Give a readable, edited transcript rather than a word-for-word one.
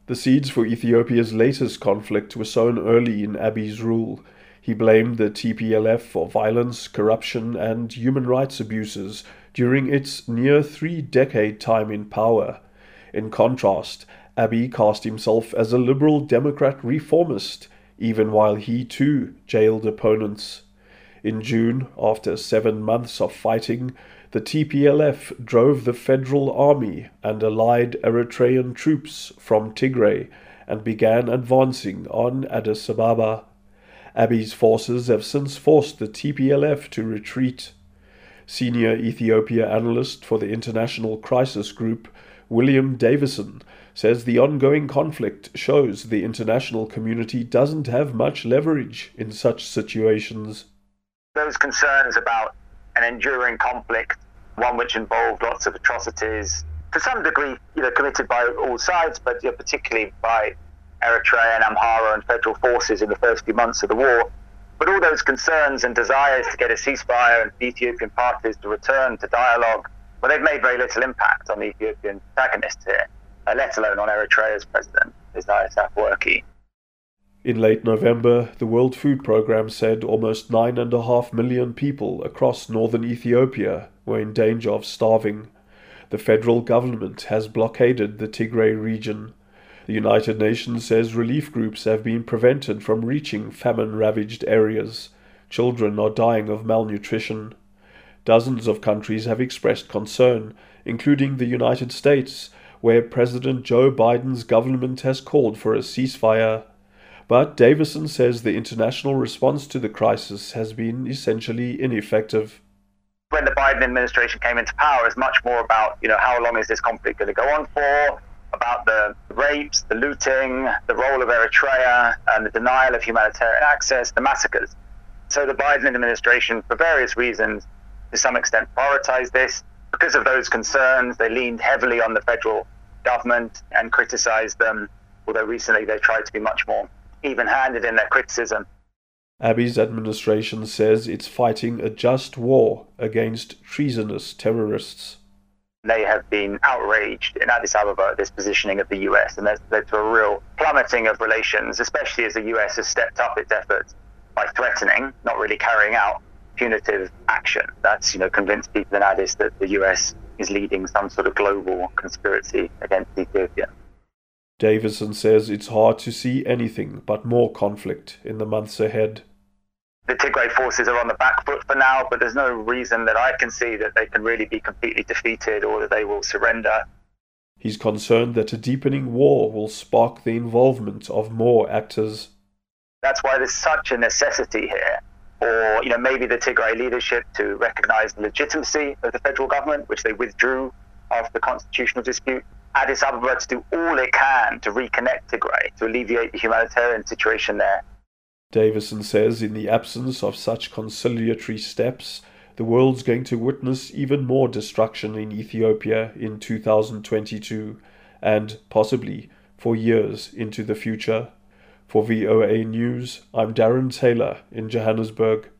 The seeds for Ethiopia's latest conflict were sown early in Abiy's rule. He blamed the TPLF for violence, corruption, and human rights abuses during its near three-decade time in power. In contrast, Abiy cast himself as a liberal Democrat reformist, even while he too jailed opponents. In June, after 7 months of fighting, the TPLF drove the federal army and allied Eritrean troops from Tigray and began advancing on Addis Ababa. Abiy's forces have since forced the TPLF to retreat. Senior Ethiopia analyst for the International Crisis Group, William Davison, says the ongoing conflict shows the international community doesn't have much leverage in such situations. Those concerns about an enduring conflict, one which involved lots of atrocities, to some degree, committed by all sides, but particularly by Eritrea and Amhara and federal forces in the first few months of the war. But all those concerns and desires to get a ceasefire and the Ethiopian parties to return to dialogue, well, they've made very little impact on the Ethiopian protagonists here, let alone on Eritrea's president, Isaias Afwerki. In late November, the World Food Programme said almost 9.5 million people across northern Ethiopia were in danger of starving. The federal government has blockaded the Tigray region. The United Nations says relief groups have been prevented from reaching famine-ravaged areas. Children are dying of malnutrition. Dozens of countries have expressed concern, including the United States, where President Joe Biden's government has called for a ceasefire. But Davison says the international response to the crisis has been essentially ineffective. When the Biden administration came into power, it's much more about, how long is this conflict going to go on for, about the rapes, the looting, the role of Eritrea, and the denial of humanitarian access, the massacres. So the Biden administration, for various reasons, to some extent prioritized this. Because of those concerns, they leaned heavily on the federal government and criticized them, although recently they tried to be much more even-handed in their criticism. Abiy's administration says it's fighting a just war against treasonous terrorists. They have been outraged in Addis Ababa at this positioning of the US, and that's led to a real plummeting of relations, especially as the US has stepped up its efforts by threatening, not really carrying out punitive action. That's, convinced people in Addis that the US is leading some sort of global conspiracy against Ethiopia. Davison says it's hard to see anything but more conflict in the months ahead. The Tigray forces are on the back foot for now, but there's no reason that I can see that they can really be completely defeated or that they will surrender. He's concerned that a deepening war will spark the involvement of more actors. That's why there's such a necessity here for, maybe the Tigray leadership to recognize the legitimacy of the federal government, which they withdrew after the constitutional dispute. Addis Ababa to do all it can to reconnect Tigray, to alleviate the humanitarian situation there. Davison says in the absence of such conciliatory steps, the world's going to witness even more destruction in Ethiopia in 2022 and possibly for years into the future. For VOA News, I'm Darren Taylor in Johannesburg.